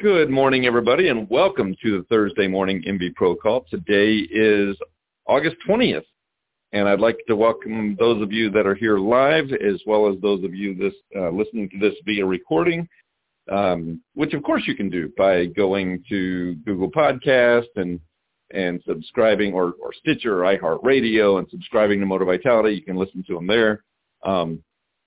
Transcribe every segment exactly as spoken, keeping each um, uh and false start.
Good morning, everybody, and welcome to the Thursday morning M V Pro Call. Today is August twentieth, and I'd like to welcome those of you that are here live, as well as those of you this uh, listening to this via recording, um, which of course you can do by going to Google Podcast and and subscribing, or, or Stitcher or iHeartRadio, and subscribing to Motor Vitality. You can listen to them there. Um,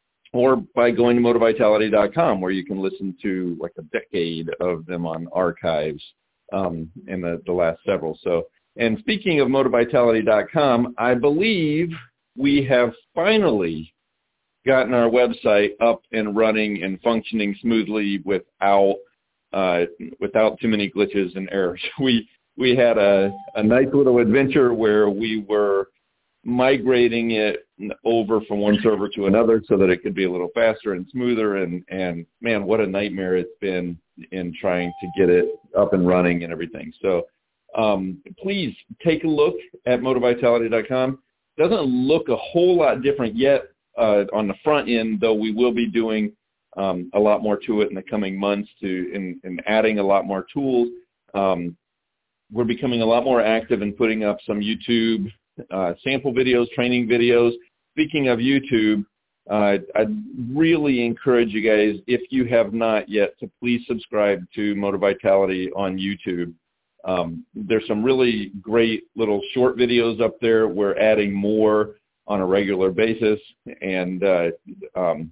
or by going to motor vitality dot com, where you can listen to like a decade of them on archives um, in the, the last several. So, and speaking of motor vitality dot com, I believe we have finally gotten our website up and running and functioning smoothly without uh, without too many glitches and errors. We we had a, a nice little adventure where we were migrating it over from one server to another so that it could be a little faster and smoother. And, and man, what a nightmare it's been in trying to get it up and running and everything. So um, please take a look at motor vitality dot com. Doesn't look a whole lot different yet uh, on the front end, though we will be doing um, a lot more to it in the coming months to in, in adding a lot more tools. Um, we're becoming a lot more active in putting up some YouTube Uh, sample videos, training videos. Speaking of YouTube, uh, I'd really encourage you guys, if you have not yet, to please subscribe to Motor Vitality on YouTube. Um, there's some really great little short videos up there. We're adding more on a regular basis, and uh, um,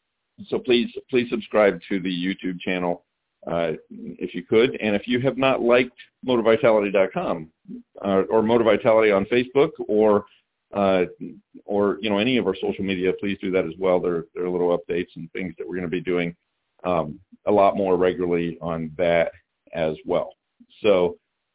so please, please subscribe to the YouTube channel uh, if you could. And if you have not liked motor vitality dot com, Uh, or Motor Vitality on Facebook, or uh, or you know any of our social media, please do that as well. There, there are little updates and things that we're going to be doing um, a lot more regularly on that as well. So,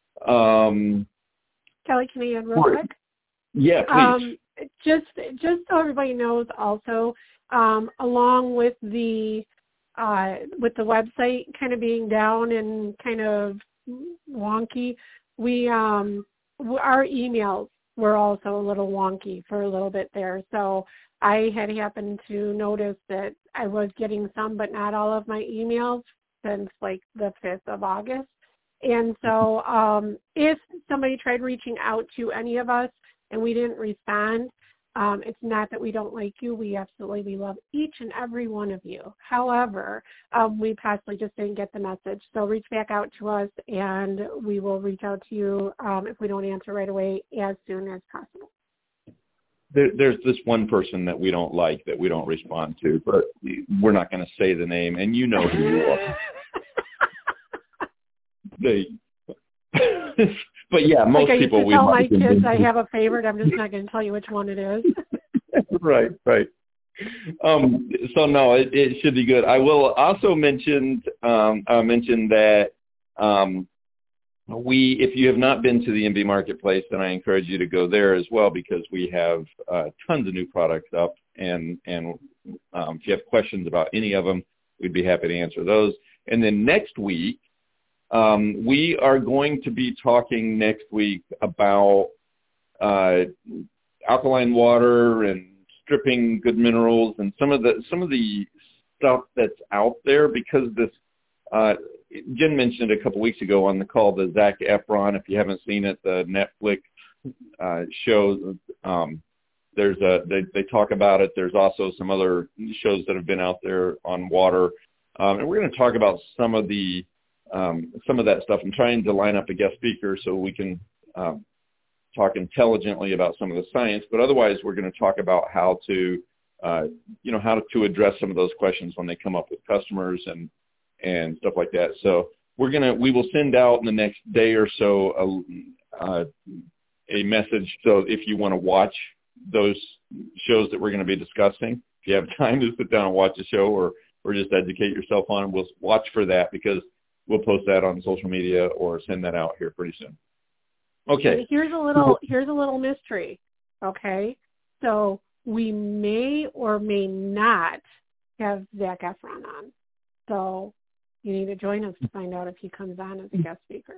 um, Kelly, can I add real quick? Yeah, please. Um, just just so everybody knows, also, um, along with the uh, with the website kind of being down and kind of wonky, we um our emails were also a little wonky for a little bit there. So I had happened to notice that I was getting some, but not all of my emails since like the fifth of August. And so um, if somebody tried reaching out to any of us and we didn't respond, um, it's not that we don't like you. We absolutely, we love each and every one of you. However, um, we possibly just didn't get the message. So reach back out to us, and we will reach out to you um, if we don't answer right away as soon as possible. There, there's this one person that we don't like, that we don't respond to, but we're not going to say the name, and you know who you are. They... But yeah, most like I people used to we tell like. my kids I have a favorite. I'm just not going to tell you which one it is. Right, right. Um, so no, it, it should be good. I will also mention um, I mentioned that um, we, if you have not been to the M V Marketplace, then I encourage you to go there as well, because we have uh, tons of new products up, and and um, if you have questions about any of them, we'd be happy to answer those. And then next week, Um, we are going to be talking next week about uh, alkaline water and stripping good minerals and some of the some of the stuff that's out there, because this uh, Jen mentioned a couple weeks ago on the call the Zac Efron. If you haven't seen it, the Netflix uh, show. Um, there's a they, they talk about it. There's also some other shows that have been out there on water, um, and we're going to talk about some of the Um, some of that stuff. I'm trying to line up a guest speaker so we can um, talk intelligently about some of the science, but otherwise we're going to talk about how to, uh, you know, how to, to address some of those questions when they come up with customers and, and stuff like that. So we're going to, we will send out in the next day or so a, uh, a message. So if you want to watch those shows that we're going to be discussing, if you have time to sit down and watch a show, or, or just educate yourself on it, we'll watch for that, because we'll post that on social media or send that out here pretty soon. Okay. And here's a little here's a little mystery. Okay, so we may or may not have Zac Efron on. So you need to join us to find out if he comes on as a guest speaker.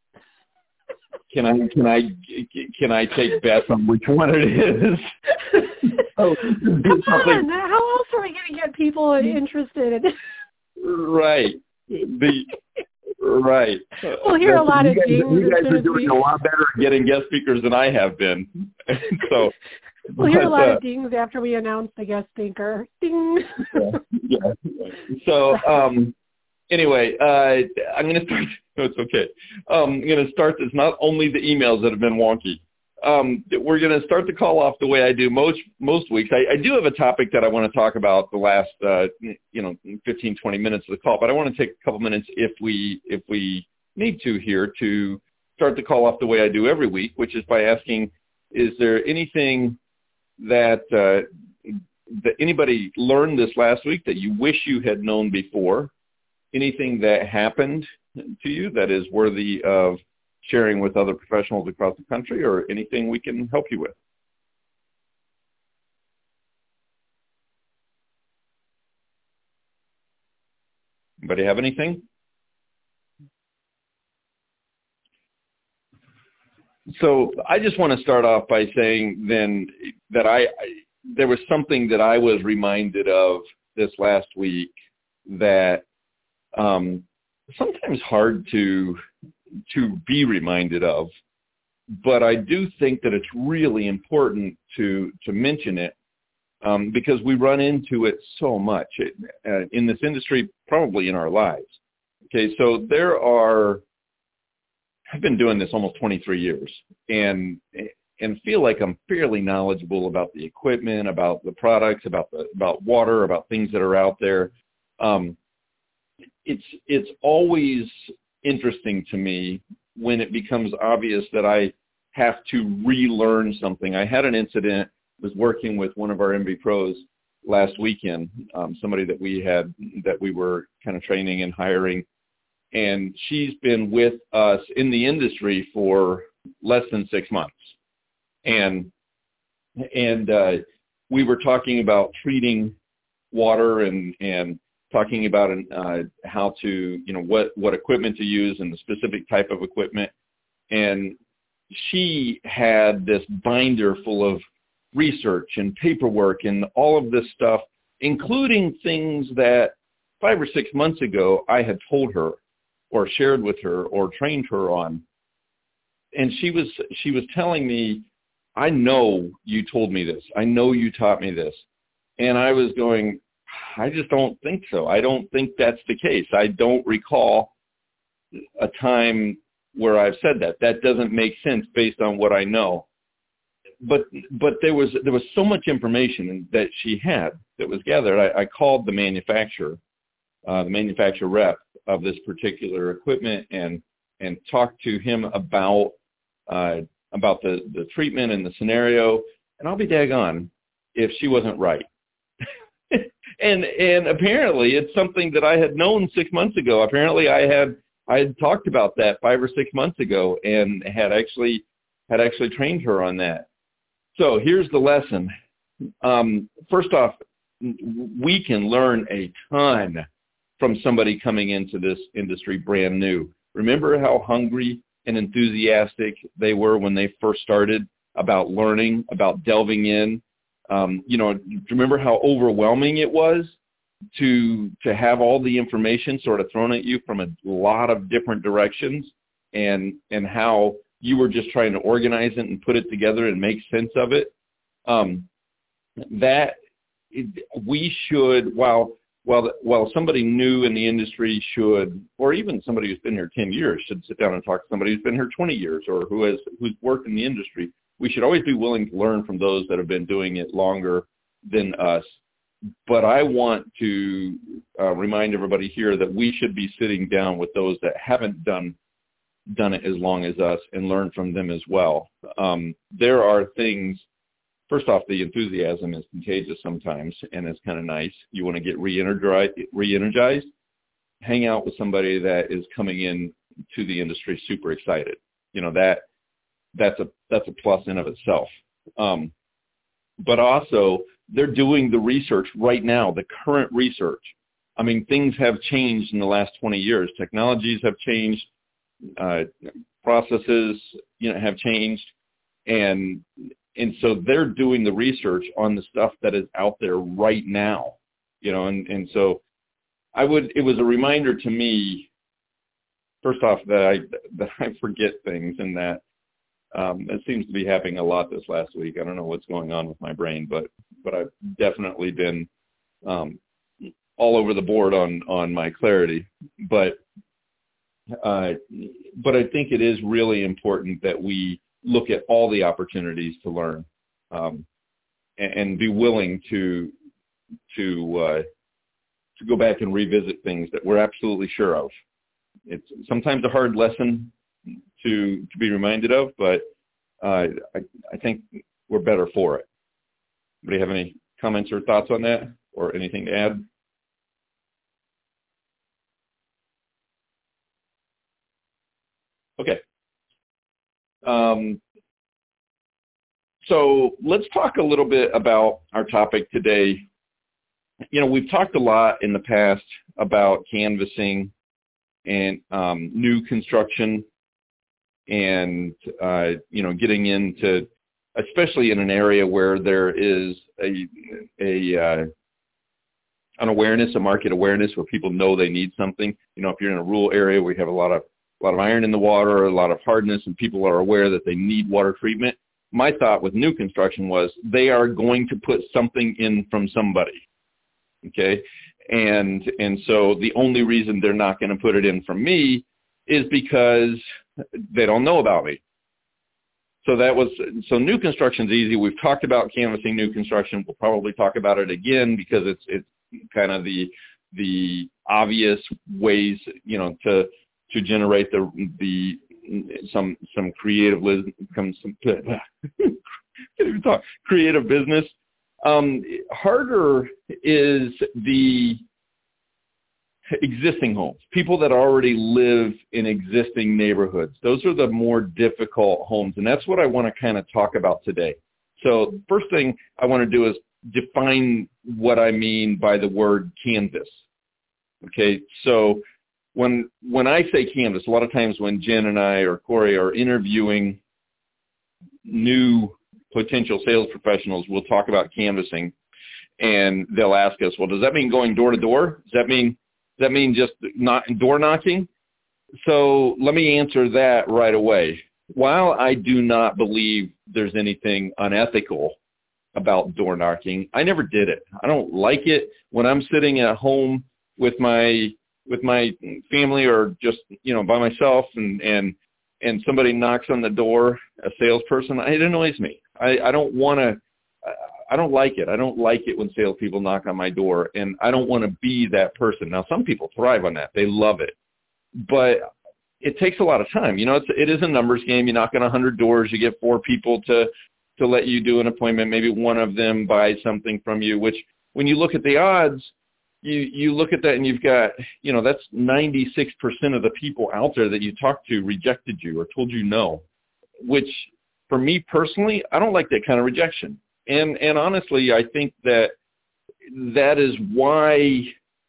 Can I can I can I take bets on which one it is? Oh, come on! How else are we going to get people interested? Right. The Right. We'll hear a lot you of guys, dings. You guys are doing we... a lot better at getting guest speakers than I have been. so we'll hear but, a lot uh, of dings after we announce the guest speaker. Ding. yeah, yeah. So um, anyway, uh, I'm going to start. No, it's okay. Um, I'm going to start this. Not only the emails that have been wonky. Um, we're going to start the call off the way I do most most weeks. I, I do have a topic that I want to talk about the last uh, you know fifteen, twenty minutes of the call, but I want to take a couple minutes if we if we need to here to start the call off the way I do every week, which is by asking, is there anything that uh, that anybody learned this last week that you wish you had known before? Anything that happened to you that is worthy of sharing with other professionals across the country, or anything we can help you with? Anybody have anything? So I just want to start off by saying then that I, I there was something that I was reminded of this last week that um, sometimes hard to to be reminded of, but I do think that it's really important to to mention it um, because we run into it so much it, uh, in this industry, probably in our lives. Okay, so there are. I've been doing this almost twenty-three years, and and feel like I'm fairly knowledgeable about the equipment, about the products, about the about water, about things that are out there. Um, it's it's always interesting to me when it becomes obvious that I have to relearn something. I had an incident, was working with one of our M V pros last weekend, um, somebody that we had, that we were kind of training and hiring, and she's been with us in the industry for less than six months. And, and uh, we were talking about treating water and, and talking about uh, how to, you know, what, what equipment to use and the specific type of equipment. And she had this binder full of research and paperwork and all of this stuff, including things that five or six months ago I had told her or shared with her or trained her on. And she was she was telling me, I know you told me this. I know you taught me this. And I was going, I just don't think so. I don't think that's the case. I don't recall a time where I've said that. That doesn't make sense based on what I know. But but there was there was so much information that she had that was gathered. I, I called the manufacturer, uh, the manufacturer rep of this particular equipment, and and talked to him about uh, about the, the treatment and the scenario. And I'll be daggone if she wasn't right. and and apparently it's something that I had known six months ago. Apparently I had I had talked about that five or six months ago and had actually had actually trained her on that. So here's the lesson. Um, first off, we can learn a ton from somebody coming into this industry brand new. Remember how hungry and enthusiastic they were when they first started about learning, about delving in? Um, you know, remember how overwhelming it was to to have all the information sort of thrown at you from a lot of different directions, and and how you were just trying to organize it and put it together and make sense of it? Um, that we should, while while while somebody new in the industry should, or even somebody who's been here ten years should sit down and talk to somebody who's been here twenty years or who has who's worked in the industry. We should always be willing to learn from those that have been doing it longer than us. But I want to uh, remind everybody here that we should be sitting down with those that haven't done done it as long as us and learn from them as well. Um, there are things, first off, the enthusiasm is contagious sometimes, and it's kind of nice. You want to get re-energized, re-energized, hang out with somebody that is coming in to the industry super excited. You know, that that's a that's a plus in of itself. Um, but also, they're doing the research right now, the current research. I mean, things have changed in the last twenty years. Technologies have changed. Uh, processes, you know, have changed, and and so they're doing the research on the stuff that is out there right now, you know, and, and so I would, it was a reminder to me first off, that I that I forget things, and that um, it seems to be happening a lot this last week. I don't know what's going on with my brain, but but I've definitely been um, all over the board on on my clarity. But uh, but I think it is really important that we look at all the opportunities to learn, um, and, and be willing to to uh, to go back and revisit things that we're absolutely sure of. It's sometimes a hard lesson to to be reminded of, but uh, I, I think we're better for it. Anybody have any comments or thoughts on that, or anything to add? Okay. Um, so let's talk a little bit about our topic today. You know, we've talked a lot in the past about canvassing and um, new construction, and uh, you know, getting into, especially in an area where there is a a uh, an awareness, a market awareness, where people know they need something. You know, if you're in a rural area, we have a lot of a lot of iron in the water, a lot of hardness, and people are aware that they need water treatment. My thought with new construction was they are going to put something in from somebody. Okay. And, and so the only reason they're not going to put it in from me is because they don't know about me. So that was, so new construction's easy. We've talked about canvassing new construction. We'll probably talk about it again because it's, it's kind of the, the obvious ways, you know, to, to generate the, the, some, some creative, some, some can't even talk, creative business. Um, harder is the existing homes, people that already live in existing neighborhoods. Those are the more difficult homes, and that's what I want to kind of talk about today. So first thing I want to do is define what I mean by the word canvas. Okay, so when when I say canvas, a lot of times when Jen and I or Corey are interviewing new potential sales professionals, we'll talk about canvassing, and they'll ask us, well, does that mean going door to door? Does that mean does that mean just not door knocking? So let me answer that right away. While I do not believe there's anything unethical about door knocking, I never did it. I don't like it when I'm sitting at home with my with my family, or just, you know, by myself, and and and somebody knocks on the door, a salesperson. It annoys me. I, I don't want to, I don't like it. I don't like it when salespeople knock on my door, and I don't want to be that person. Now, some people thrive on that. They love it. But it takes a lot of time. You know, it's, it is a numbers game. You knock on one hundred doors, you get four people to, to let you do an appointment. Maybe one of them buys something from you, which when you look at the odds, you, you look at that and you've got, you know, that's ninety-six percent of the people out there that you talked to rejected you or told you no, which for me personally, I don't like that kind of rejection. And, and honestly, I think that that is why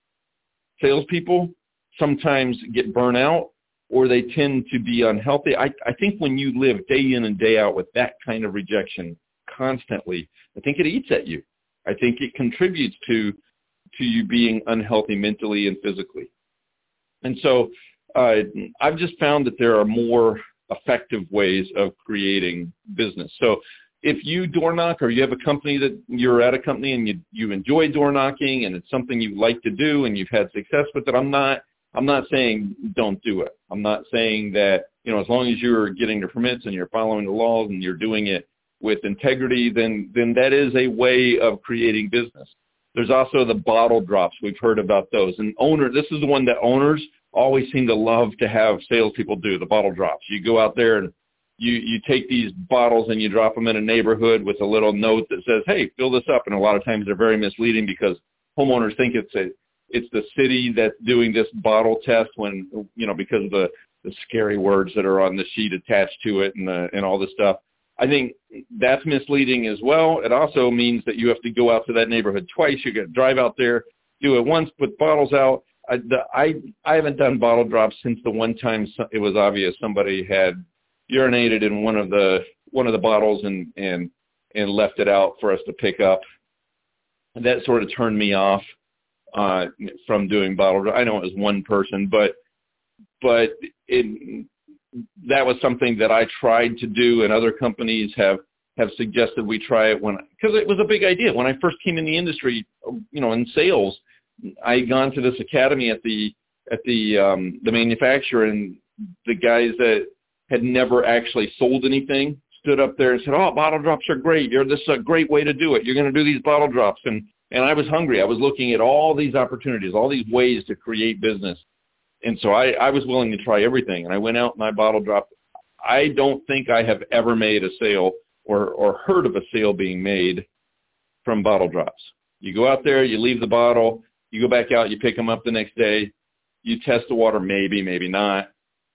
salespeople sometimes get burnt out, or they tend to be unhealthy. I, I think when you live day in and day out with that kind of rejection constantly, I think it eats at you. I think it contributes to to you being unhealthy mentally and physically. And so uh, I've just found that there are more effective ways of creating business. So if you door knock, or you have a company that you're at a company and you, you enjoy door knocking and it's something you like to do and you've had success with it, I'm not I'm not saying don't do it. I'm not saying that, you know, as long as you're getting the permits and you're following the laws and you're doing it with integrity, then then that is a way of creating business. There's also the bottle drops. We've heard about those. And owner, this is the one that owners always seem to love to have salespeople do, the bottle drops. You go out there and you, you take these bottles and you drop them in a neighborhood with a little note that says, hey, fill this up. And a lot of times they're very misleading because homeowners think it's a, it's the city that's doing this bottle test when, you know, because of the, the scary words that are on the sheet attached to it and, the, and all this stuff. I think that's misleading as well. It also means that you have to go out to that neighborhood twice. You got to drive out there, do it once, put bottles out. I, the, I, I haven't done bottle drops since the one time it was obvious somebody had urinated in one of the one of the bottles and and and left it out for us to pick up. And that sort of turned me off uh, from doing bottle drops. I know it was one person, but but it, that was something that I tried to do, and other companies have, have suggested we try it when, because it was a big idea. When I first came in the industry, you know, in sales, I had gone to this academy at the, at the, um, the manufacturer, and the guys that had never actually sold anything stood up there and said, oh, bottle drops are great. You're, this is a great way to do it. You're going to do these bottle drops. And, and I was hungry. I was looking at all these opportunities, all these ways to create business. And so I, I was willing to try everything. And I went out and I bottle dropped. I don't think I have ever made a sale or, or heard of a sale being made from bottle drops. You go out there, you leave the bottle, you go back out, you pick them up the next day, you test the water, maybe, maybe not.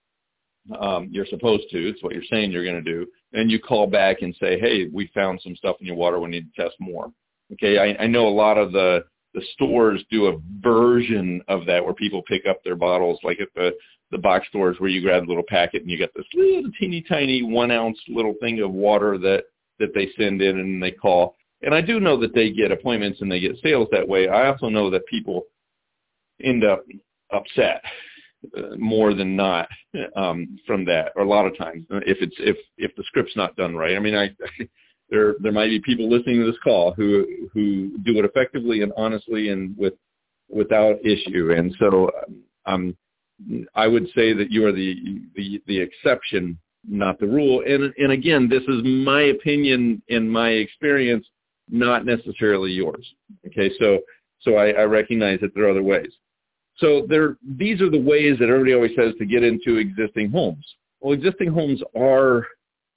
Um, you're supposed to. It's what you're saying you're going to do. And you call back and say, hey, we found some stuff in your water. We need to test more. Okay, I, I know a lot of the, the stores do a version of that where people pick up their bottles, like at the, the box stores where you grab a little packet and you get this little teeny tiny one ounce little thing of water that, that they send in and they call. And I do know that they get appointments and they get sales that way. I also know that people end up upset uh, more than not um, from that, or a lot of times if it's if if the script's not done right. I mean, I there there might be people listening to this call who who do it effectively and honestly and with without issue. And so um, I would say that you are the the the exception, not the rule. And and again, this is my opinion and my experience, not necessarily yours. Okay, so so I, I recognize that there are other ways. So there, these are the ways that everybody always says to get into existing homes. Well, existing homes are,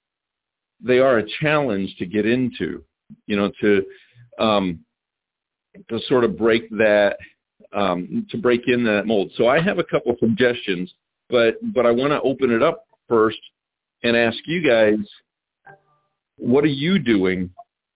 they are a challenge to get into, you know, to um, to sort of break that, um, to break in that mold. So I have a couple of suggestions, but but I want to open it up first and ask you guys, what are you doing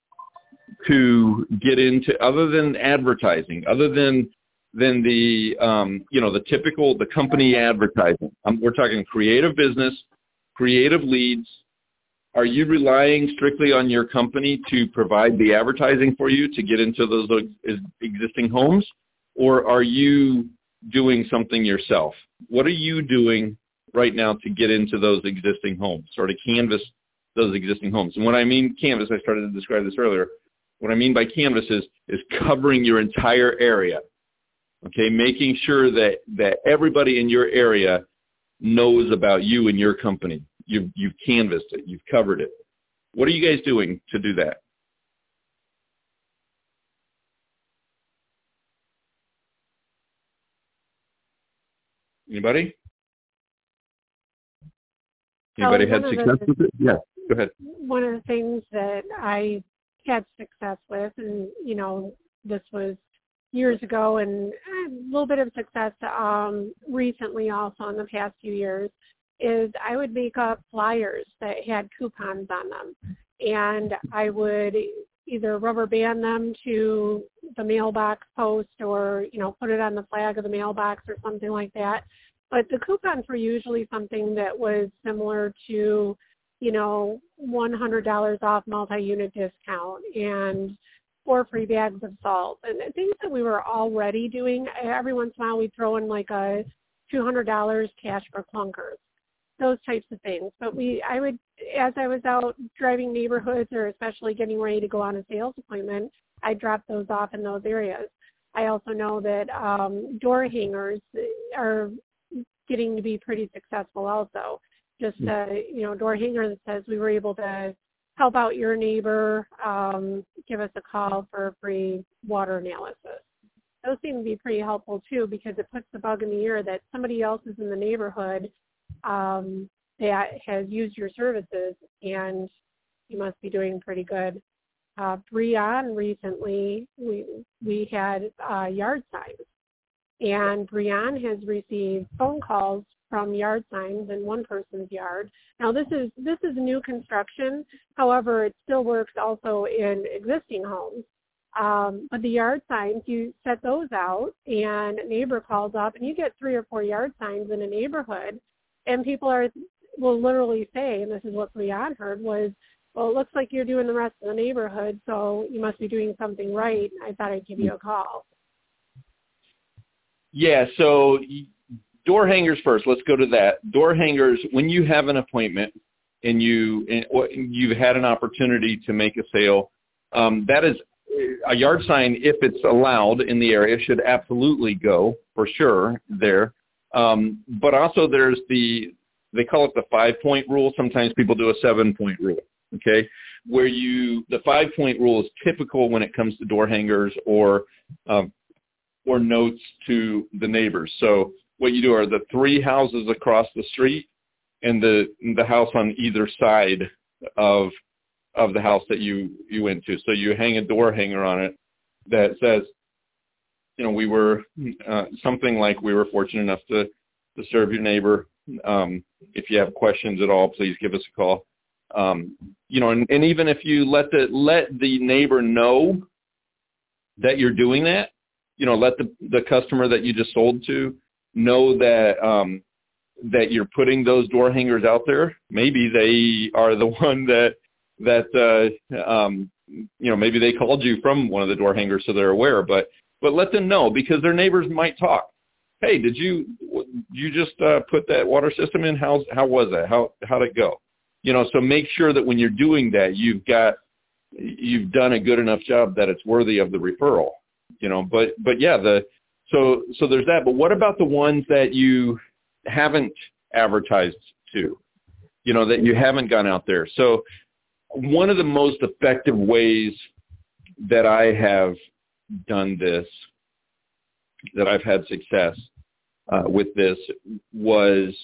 to get into, other than advertising, other than than the, um, you know, the typical, the company advertising? Um, we're talking creative business, creative leads. Are you relying strictly on your company to provide the advertising for you to get into those existing homes? Or are you doing something yourself? What are you doing right now to get into those existing homes, or to canvas those existing homes? And when I mean canvas, I started to describe this earlier. What I mean by canvas is, is covering your entire area. Okay, making sure that, that everybody in your area knows about you and your company. You've, you've canvassed it. You've covered it. What are you guys doing to do that? Anybody? Anybody had success with it? Yeah, go ahead. One of the things that I had success with, and, you know, this was years ago, and a little bit of success um, recently also in the past few years, is I would make up flyers that had coupons on them. And I would either rubber band them to the mailbox post, or, you know, put it on the flag of the mailbox or something like that. But the coupons were usually something that was similar to, you know, one hundred dollars off multi-unit discount and four free bags of salt, and things that we were already doing. Every once in a while we'd throw in like a two hundred dollars cash for clunkers, those types of things. But we, I would, as I was out driving neighborhoods, or especially getting ready to go on a sales appointment, I dropped those off in those areas. I also know that um, door hangers are getting to be pretty successful also. Just a, you know, door hanger that says we were able to help out your neighbor, um, give us a call for a free water analysis. Those seem to be pretty helpful too, because it puts the bug in the ear that somebody else is in the neighborhood um, that has used your services, and you must be doing pretty good. Uh, Breon recently, we we had uh, yard signs, and Breon has received phone calls from yard signs in one person's yard. Now this is this is new construction. However, it still works also in existing homes. Um, but the yard signs, you set those out, and a neighbor calls up, and you get three or four yard signs in a neighborhood, and people are will literally say, and this is what Breon heard, was, well, it looks like you're doing the rest of the neighborhood, so you must be doing something right. I thought I'd give you a call. Yeah, so door hangers first. Let's go to that. Door hangers, when you have an appointment and, you, and you've had an opportunity to make a sale, um, that is a yard sign, if it's allowed in the area, should absolutely go for sure there. Um, but also there's the, they call it the five-point rule. Sometimes people do a seven-point rule, okay, where you, the five-point rule is typical when it comes to door hangers or um, or notes to the neighbors. So what you do are the three houses across the street and the the house on either side of of the house that you, you went to. So you hang a door hanger on it that says, you know, we were uh, something like we were fortunate enough to, to serve your neighbor. Um, if you have questions at all, please give us a call. Um, you know, and, and even if you let the let the neighbor know that you're doing that, you know, let the, the customer that you just sold to know that um, that you're putting those door hangers out there. Maybe they are the one that that uh, um, you know, maybe they called you from one of the door hangers, so they're aware. But but let them know, because their neighbors might talk. Hey, did you you just uh, put that water system in? How how was that? How how'd it go? You know, so make sure that when you're doing that, you've got you've done a good enough job that it's worthy of the referral. You know, but but yeah, the so so there's that. But what about the ones that you haven't advertised to? You know, that you haven't gone out there. So one of the most effective ways that I have done this, that I've had success uh, with this, was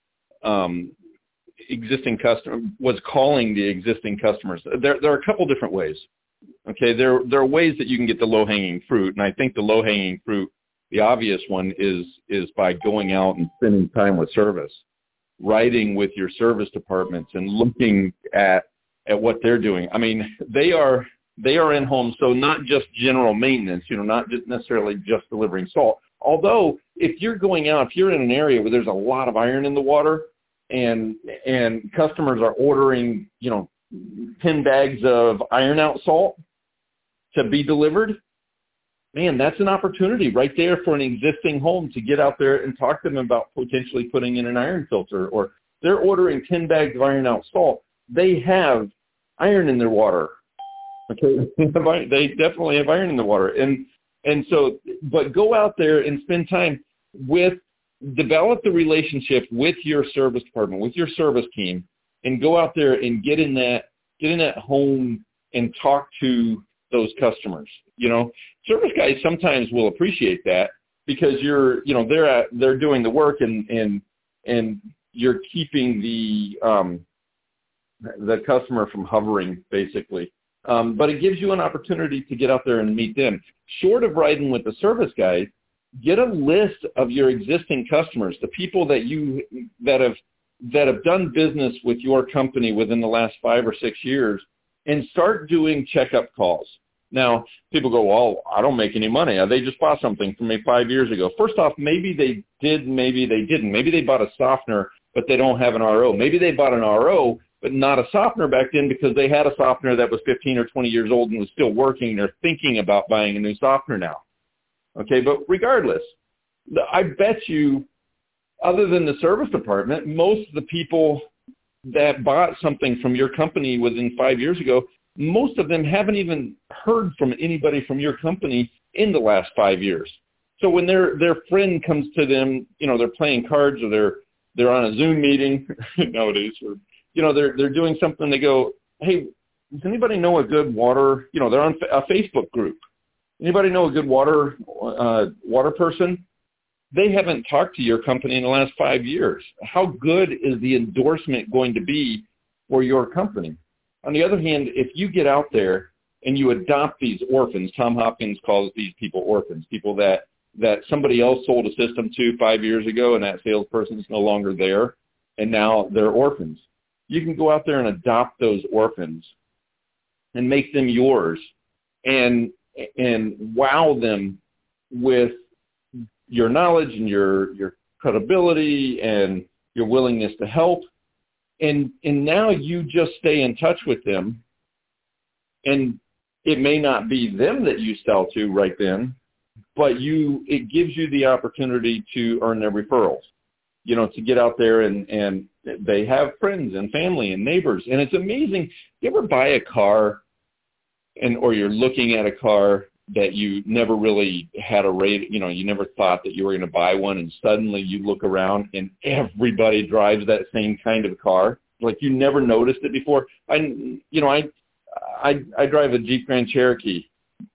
um, existing customer was calling the existing customers. There, there are a couple different ways. Okay, there there are ways that you can get the low hanging fruit, and I think the low hanging fruit, the obvious one, is is by going out and spending time with service, writing with your service departments, and looking at at what they're doing. I mean, they are they are in homes, so not just general maintenance, you know, not just necessarily just delivering salt. Although, if you're going out, if you're in an area where there's a lot of iron in the water, and and customers are ordering, you know, ten bags of iron out salt to be delivered, man, that's an opportunity right there for an existing home to get out there and talk to them about potentially putting in an iron filter. Or they're ordering ten bags of iron out salt. They have iron in their water. Okay, they definitely have iron in the water. And and so, but go out there and spend time with, develop the relationship with your service department, with your service team, and go out there and get in that get in that home and talk to those customers. You know, service guys sometimes will appreciate that, because you're, you know, they're at, they're doing the work, and and and you're keeping the um, the customer from hovering, basically. Um, but it gives you an opportunity to get out there and meet them. Short of riding with the service guys, get a list of your existing customers, the people that you that have that have done business with your company within the last five or six years, and start doing checkup calls. Now, people go, well, I don't make any money. They just bought something from me five years ago. First off, maybe they did, maybe they didn't. Maybe they bought a softener, but they don't have an R O. Maybe they bought an R O, but not a softener back then, because they had a softener that was fifteen or twenty years old and was still working, and they're thinking about buying a new softener now. Okay, but regardless, I bet you, other than the service department, most of the people that bought something from your company within five years ago, most of them haven't even heard from anybody from your company in the last five years. So when their their friend comes to them, you know, they're playing cards, or they're they're on a Zoom meeting nowadays, or, you know, they're they're doing something. They go, hey, does anybody know a good water? You know, they're on a Facebook group. Anybody know a good water uh, water person? They haven't talked to your company in the last five years. How good is the endorsement going to be for your company? On the other hand, if you get out there and you adopt these orphans, Tom Hopkins calls these people orphans, people that, that somebody else sold a system to five years ago, and that salesperson is no longer there, and now they're orphans. You can go out there and adopt those orphans and make them yours, and and wow them with your knowledge and your your credibility and your willingness to help. And and now you just stay in touch with them, and it may not be them that you sell to right then, but you it gives you the opportunity to earn their referrals. you know, to get out there and, and they have friends and family and neighbors. And it's amazing. You ever buy a car and or you're looking at a car that you never really had a rate, you know, you never thought that you were going to buy one, and suddenly you look around and everybody drives that same kind of car. Like you never noticed it before. I, you know, I, I, I drive a Jeep Grand Cherokee,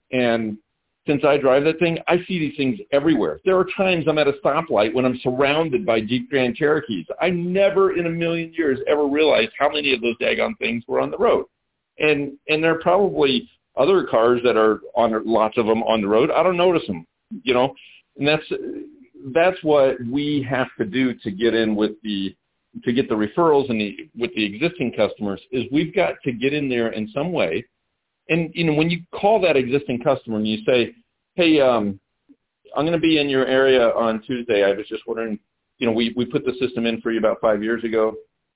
and since I drive that thing, I see these things everywhere. There are times I'm at a stoplight when I'm surrounded by Jeep Grand Cherokees. I never in a million years ever realized how many of those daggone things were on the road. And and there are probably other cars that are on, lots of them on the road. I don't notice them, you know. And that's that's what we have to do to get in with the to get the referrals and the with the existing customers is we've got to get in there in some way. And, you know, when you call that existing customer and you say, hey, um, I'm going to be in your area on Tuesday. I was just wondering, you know, we, we put the system in for you about five years ago.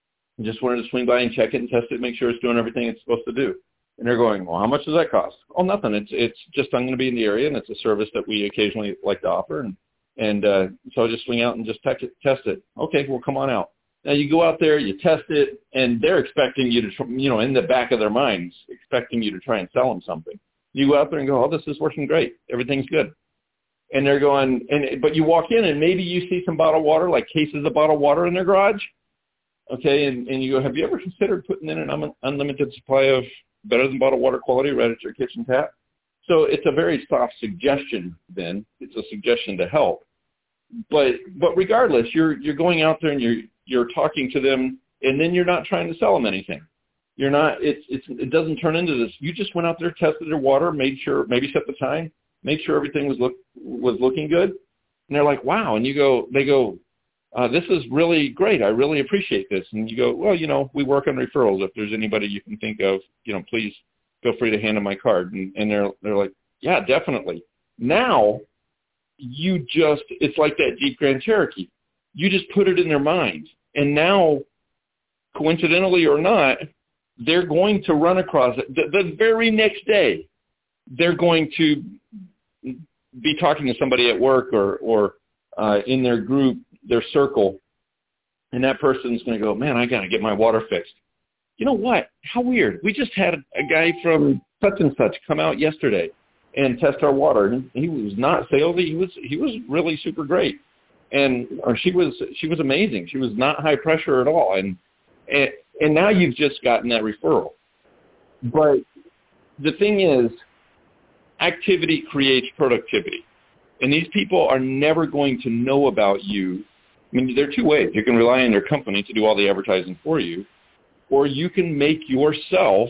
I just wanted to swing by and check it and test it, make sure it's doing everything it's supposed to do. And they're going, well, how much does that cost? Oh, nothing. It's it's just I'm going to be in the area, and it's a service that we occasionally like to offer. And, and uh, so I'll just swing out and just test it. Test it. Okay, well, come on out. Now you go out there, you test it, and they're expecting you to, you know, in the back of their minds, expecting you to try and sell them something. You go out there and go, oh, this is working great. Everything's good. And they're going, and but you walk in and maybe you see some bottled water, like cases of bottled water in their garage. Okay, and, and you go, have you ever considered putting in an un- unlimited supply of better than bottled water quality right at your kitchen tap? So it's a very soft suggestion then. It's a suggestion to help. But but regardless, you're you're going out there and you're you're talking to them, and then you're not trying to sell them anything. You're not. It's it's it doesn't turn into this. You just went out there, tested their water, made sure, maybe set the time, made sure everything was look was looking good, and they're like, wow. And you go, they go, uh, this is really great. I really appreciate this. And you go, well, you know, we work on referrals. If there's anybody you can think of, you know, please feel free to hand them my card. And, and they're they're like, yeah, definitely. Now you just, it's like that Jeep Grand Cherokee. You just put it in their mind. And now, coincidentally or not, they're going to run across it. The, the very next day, they're going to be talking to somebody at work or, or uh, in their group, their circle, and that person's going to go, man, I got to get my water fixed. You know what? How weird. We just had a guy from such and such come out yesterday and test our water. He was not salesy. He was he was really super great, and or she was she was amazing. She was not high pressure at all, and and and now you've just gotten that referral. But the thing is, activity creates productivity, and these people are never going to know about you. I mean, there are two ways. You can rely on your company to do all the advertising for you, or you can make yourself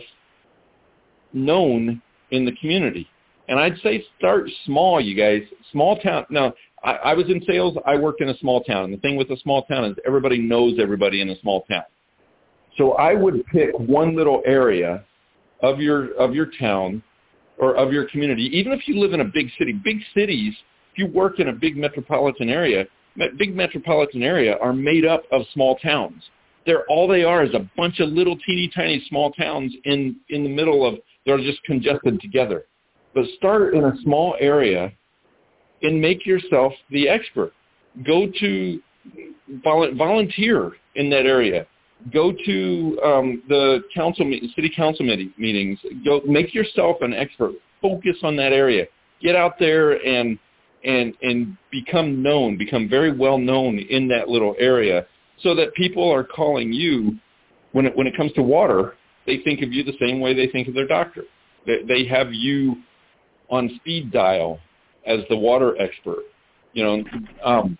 known in the community. And I'd say start small, you guys. Small town. Now, I, I was in sales. I worked in a small town. And the thing with a small town is everybody knows everybody in a small town. So I would pick one little area of your of your town or of your community. Even if you live in a big city, big cities, if you work in a big metropolitan area, big metropolitan area are made up of small towns. They're all they are is a bunch of little teeny tiny small towns in, in the middle of, they're just congested together. But start in a small area and make yourself the expert. Go to volunteer in that area. Go to um, the council, city council meetings. Go make yourself an expert. Focus on that area. Get out there and and and become known. Become very well known in that little area, so that people are calling you when it when it comes to water. They think of you the same way they think of their doctor. They, they have you on speed dial as the water expert. You know. Um,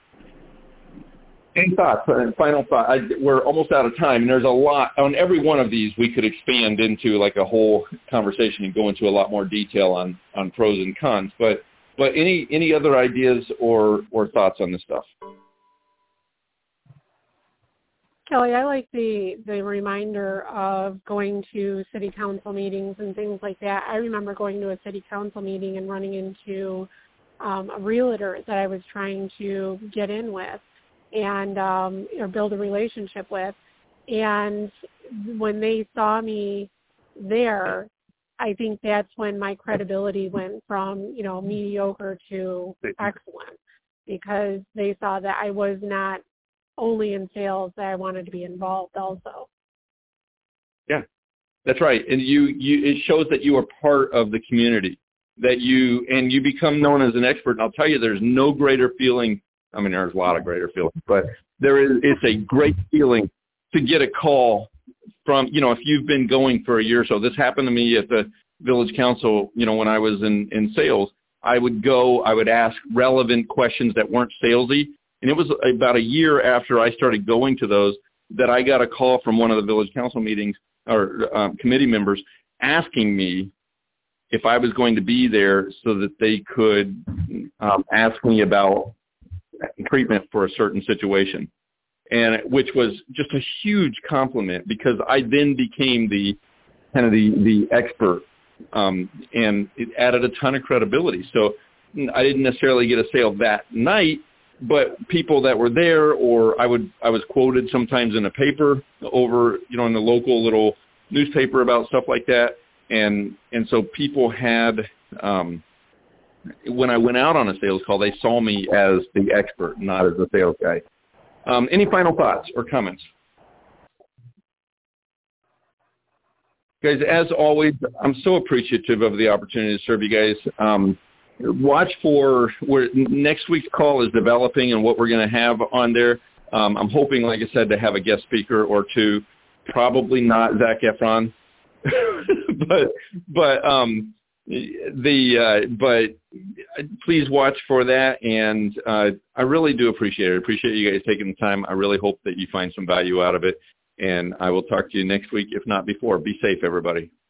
Any thoughts? And final thought. I, we're almost out of time, and there's a lot on every one of these. We could expand into like a whole conversation and go into a lot more detail on, on pros and cons. But but any any other ideas or, or thoughts on this stuff? Kelly, I like the the reminder of going to city council meetings and things like that. I remember going to a city council meeting and running into um, a realtor that I was trying to get in with and um, or build a relationship with. And when they saw me there, I think that's when my credibility went from, you know, mediocre to excellent, because they saw that I was not only in sales, that I wanted to be involved also. Yeah, that's right. And you, you, it shows that you are part of the community, that you, and you become known as an expert. And I'll tell you, there's no greater feeling. I mean, there's a lot of greater feelings, but there is, it's a great feeling to get a call from, you know, if you've been going for a year or so. This happened to me at the village council, you know, when I was in, in sales. I would go, I would ask relevant questions that weren't salesy. And it was about a year after I started going to those that I got a call from one of the village council meetings or um, committee members asking me if I was going to be there so that they could um, ask me about treatment for a certain situation. And which was just a huge compliment, because I then became the kind of the, the expert. Um, and it added a ton of credibility. So I didn't necessarily get a sale that night, but people that were there, or I would I was quoted sometimes in a paper over, you know, in the local little newspaper about stuff like that. And and so people had, um, when I went out on a sales call, they saw me as the expert, not as the sales guy. Um, any final thoughts or comments? Guys, as always, I'm so appreciative of the opportunity to serve you guys. Um, watch for where next week's call is developing and what we're going to have on there. Um, I'm hoping, like I said, to have a guest speaker or two. Probably not Zac Efron, but but um, the uh, but please watch for that. And uh, I really do appreciate it. I appreciate you guys taking the time. I really hope that you find some value out of it. And I will talk to you next week, if not before. Be safe, everybody.